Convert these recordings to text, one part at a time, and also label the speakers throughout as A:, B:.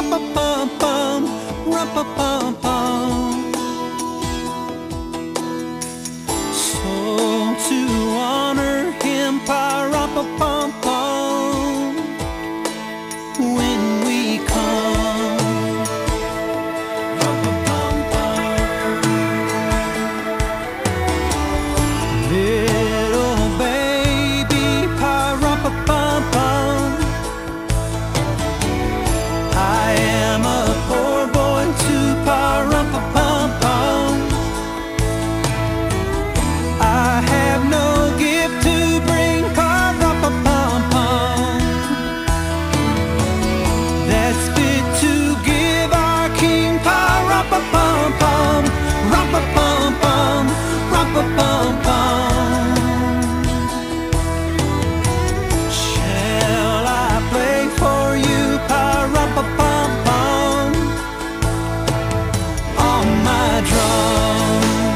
A: Rum-pa-pum-pum, rum-pa-pum-pum. So to honor him, pa-rum-pa-pum-pum, when we come. Little baby, pa-rum-pa-pum-pum, I am a poor boy too, pa-rum-pa-pum-pum. I have no gift to bring, pa-rum-pa-pum-pum, that's fit to give our king, pa-rum-pa-pum-pum, rum-pa-pum-pum, rum-pa-pum-pum. Shall I play for you, pa-rum-pa-pum-pum, on my drum?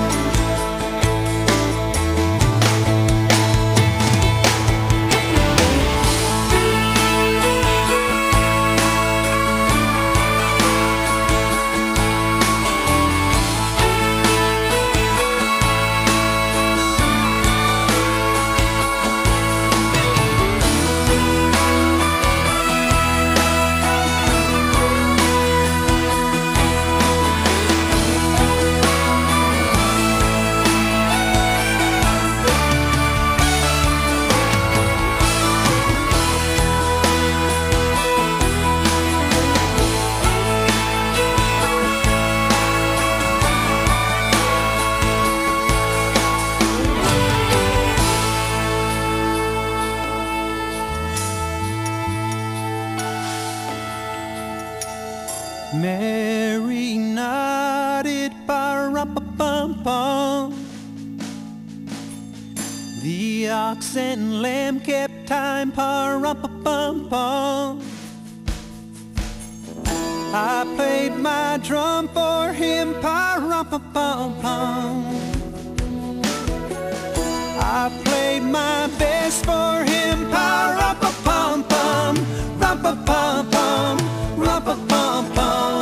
A: Mary nodded, pa-rum-pa-pum-pum. The ox and lamb kept time, pa-rum-pa-pum-pum. I played my drum for him, pa-rum-pa-pum-pum. I played my best for him, pa-rum-pa-pum-pum, rum-pa-pum-pum, rum-pa-pum-pum.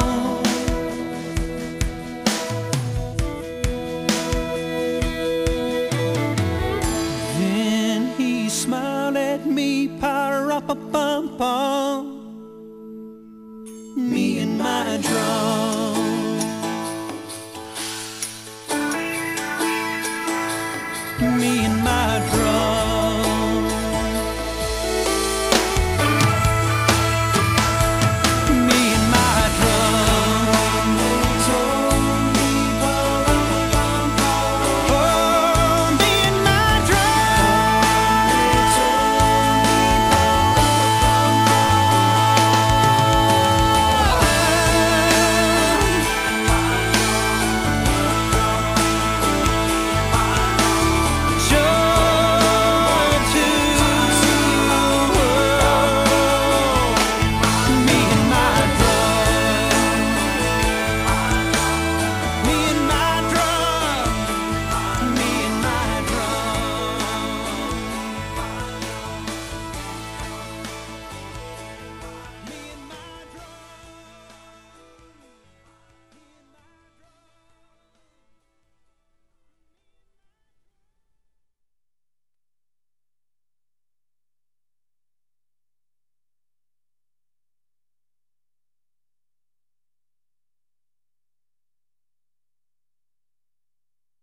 A: Then he smiled at me, pa-rum-pa-pum-pum. Me